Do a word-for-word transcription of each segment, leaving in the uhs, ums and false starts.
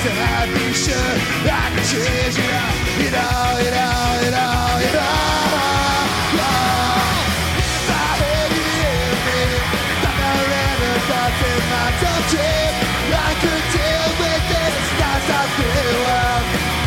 I'd be sure I could change it all, it all, it all, it all, it all. If I had you in me, like I ran a thoughts in my top trip, I could deal with this, stop, stop, spinning wild.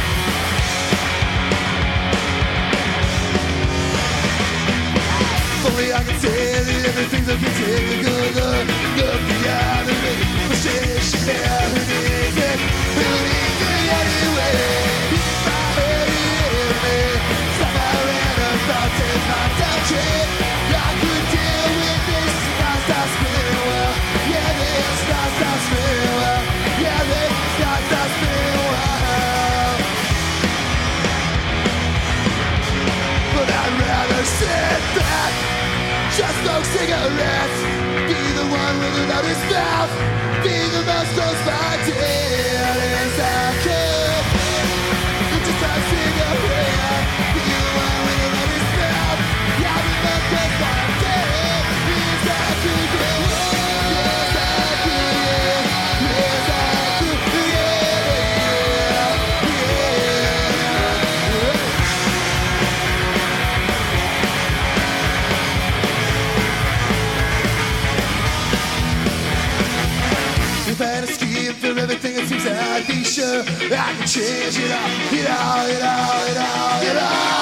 If only I could tell you everything's okay, take a good look, look beyond the me, but she, she never needs it, who needs it anyway? If I had you in me, stop my random thoughts in my top trip, I could deal with this, stop, stop, spinning well, yeah, this, stop, stop, spinning well, yeah, this, stop, stop, spinning well. But I'd rather sit back, just smoke cigarettes, be the one with the loudest mouth, be the most close-minded as I could. Just a cigarette, be the one with the loudest mouth, yeah, be the most close-minded as I could. Yes, I could, yes, I could, yeah, yeah. If I had a scheme for everything, it seems I'd be sure I could change it all, it all, it all, it all, it all.